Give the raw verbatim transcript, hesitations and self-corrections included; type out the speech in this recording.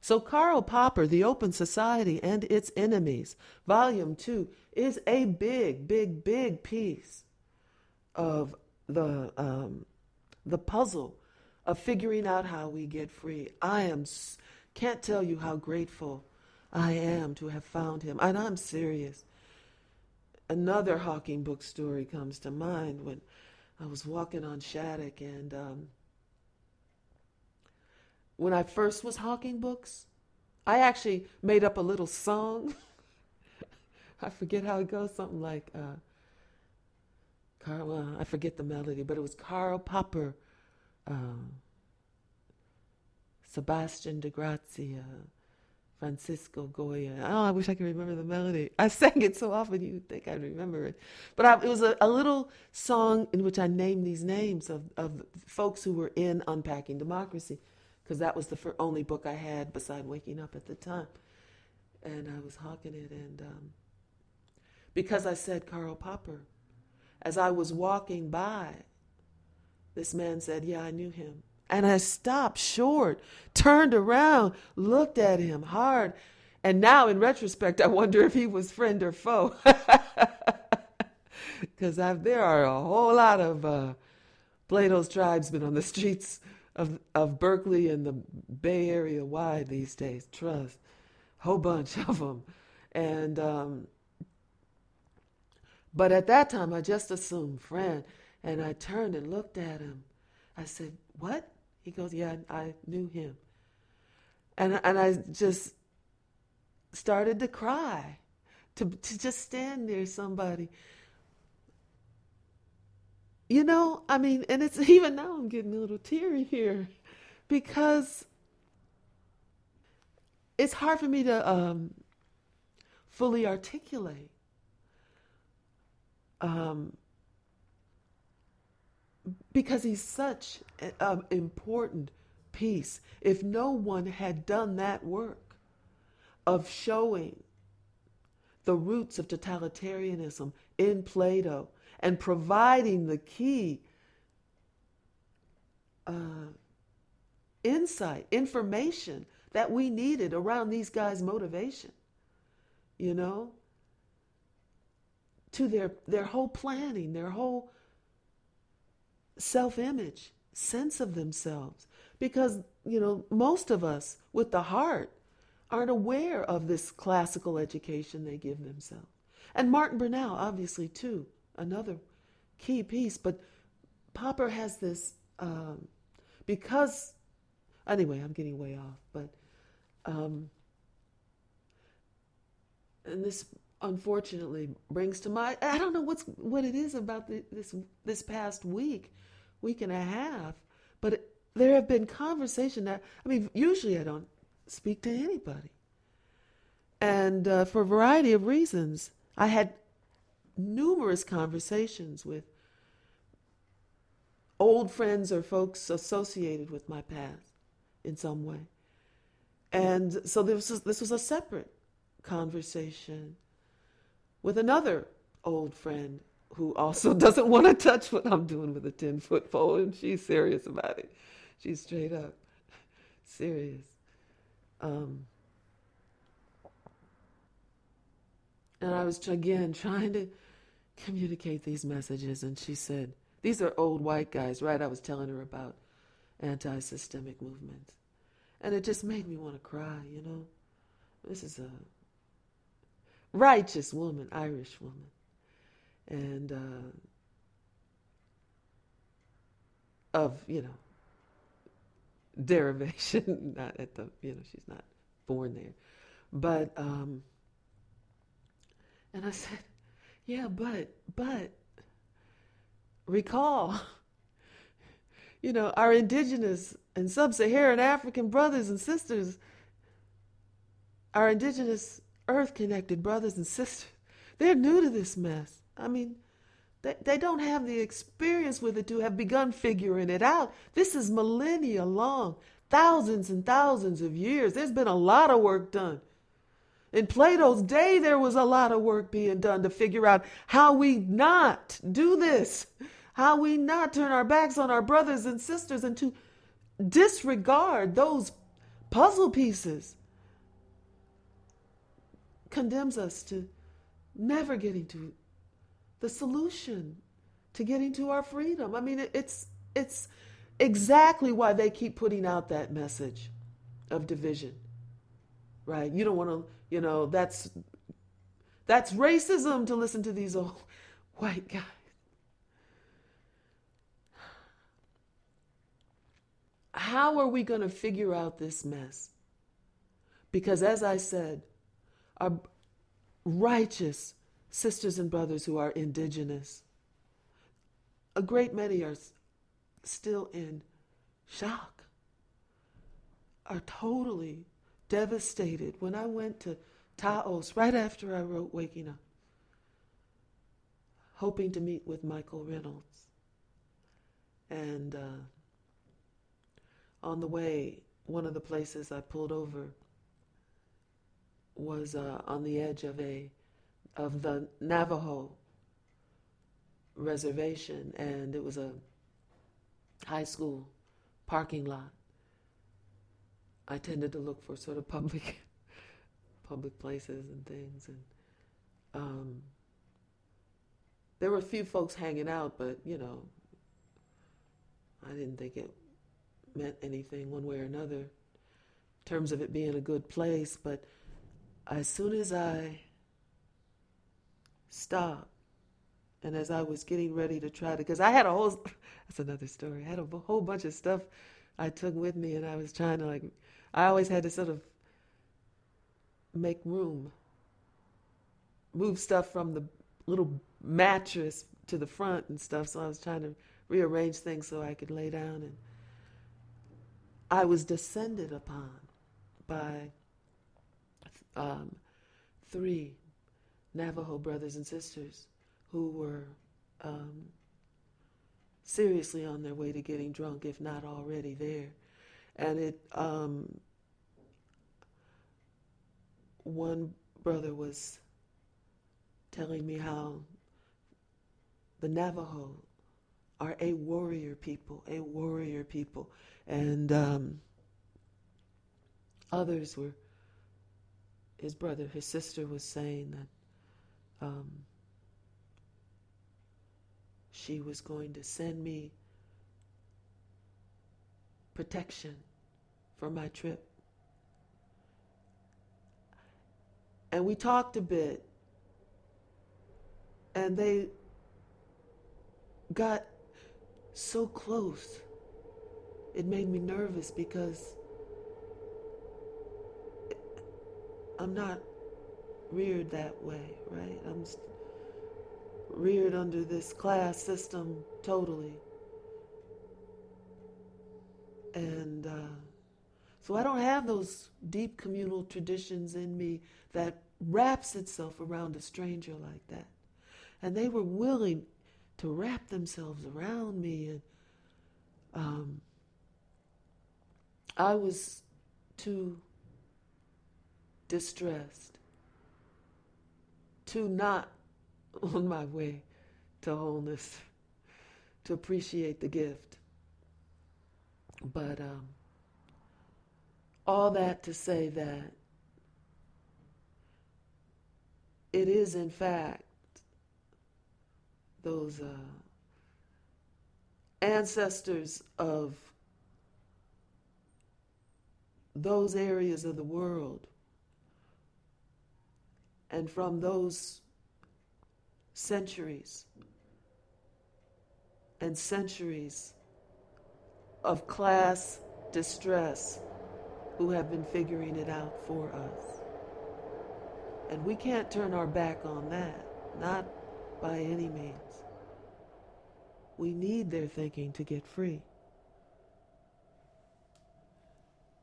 So Karl Popper, The Open Society and Its Enemies, Volume two, is a big, big, big piece of the um, the puzzle of figuring out how we get free. I am can't tell you how grateful I am to have found him, and I'm serious. Another Hawking book story comes to mind when I was walking on Shattuck, and um, when I first was hawking books, I actually made up a little song. I forget how it goes, something like, uh, Carl, uh, I forget the melody, but it was Karl Popper, uh, Sebastian de Grazia, Francisco Goya. Oh, I wish I could remember the melody. I sang it so often you'd think I'd remember it. But I, it was a, a little song in which I named these names of, of folks who were in Unpacking Democracy, because that was the fir- only book I had beside Waking Up at the time. And I was hawking it, and um, because I said Karl Popper, as I was walking by, this man said, yeah, I knew him. And I stopped short, turned around, looked at him hard. And now, in retrospect, I wonder if he was friend or foe. Because there are a whole lot of uh, Plato's tribesmen on the streets of of Berkeley and the Bay Area wide these days. Trust. Whole bunch of them. And, um, but at that time, I just assumed friend. And I turned and looked at him. I said, what? He goes, yeah, I, I knew him. And, and I just started to cry, to, to just stand near somebody. You know, I mean, and it's even now I'm getting a little teary here because it's hard for me to um, fully articulate um, because he's such an important piece. If no one had done that work of showing the roots of totalitarianism in Plato and providing the key uh, insight, information that we needed around these guys' motivation, you know, to their, their whole planning, their whole self-image, sense of themselves. Because, you know, most of us with the heart aren't aware of this classical education they give themselves. And Martin Brunell, obviously, too, another key piece. But Popper has this, um, because, anyway, I'm getting way off, but, um, and this unfortunately brings to mind, I don't know what's what it is about the, this this past week, week and a half, but it, there have been conversations that, I mean, usually I don't speak to anybody. And uh, for a variety of reasons, I had numerous conversations with old friends or folks associated with my past in some way. And so this was, this was a separate conversation with another old friend who also doesn't want to touch what I'm doing with a ten-foot pole, and she's serious about it. She's straight up serious. Um, and I was, again, trying to communicate these messages, and she said, these are old white guys, right? I was telling her about anti-systemic movements. And it just made me want to cry, you know. This is a righteous woman, Irish woman. And uh, of, you know, derivation, not at the, you know, she's not born there. But, um, and I said, yeah, but, but, recall, you know, our indigenous and sub-Saharan African brothers and sisters, our indigenous earth-connected brothers and sisters, they're new to this mess. I mean, they, they don't have the experience with it to have begun figuring it out. This is millennia long, thousands and thousands of years. There's been a lot of work done. In Plato's day, there was a lot of work being done to figure out how we not do this, how we not turn our backs on our brothers and sisters and to disregard those puzzle pieces, condemns us to never getting to the solution to getting to our freedom. I mean, it, it's it's exactly why they keep putting out that message of division, right? You don't want to, you know, that's that's racism to listen to these old white guys. How are we going to figure out this mess? Because as I said, our righteous sisters and brothers who are indigenous, a great many are still in shock, are totally devastated. When I went to Taos right after I wrote Waking Up, hoping to meet with Michael Reynolds, and uh, on the way, one of the places I pulled over was uh, on the edge of a of the Navajo reservation, and it was a high school parking lot. I tended to look for sort of public public places and things, and um, there were a few folks hanging out, but you know, I didn't think it meant anything one way or another in terms of it being a good place. But as soon as I stopped, and as I was getting ready to try to, because I had a whole, that's another story, I had a whole bunch of stuff I took with me, and I was trying to like, I always had to sort of make room, move stuff from the little mattress to the front and stuff, so I was trying to rearrange things so I could lay down, and I was descended upon by um, three Navajo brothers and sisters who were um, seriously on their way to getting drunk, if not already there. And it, um, one brother was telling me how the Navajo are a warrior people, a warrior people. And um, others were, his brother, his sister was saying that um, she was going to send me protection for my trip. And we talked a bit, and they got so close. It made me nervous because I'm not reared that way, right? I'm reared under this class system totally. And uh, so I don't have those deep communal traditions in me that wraps itself around a stranger like that. And they were willing to wrap themselves around me, and um, I was too distressed, too not on my way to wholeness, to appreciate the gift. But um, all that to say that it is, in fact, those uh, ancestors of those areas of the world, and from those centuries and centuries of class distress, who have been figuring it out for us. And we can't turn our back on that, not by any means. We need their thinking to get free.